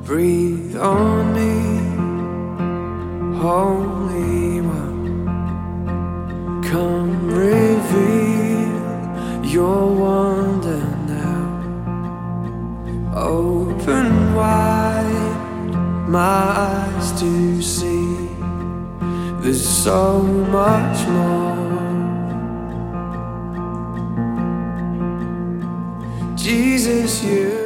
Breathe on me, Holy One. Come reveal your wonder now. Open wide my eyes to see there's so much more. Jesus, you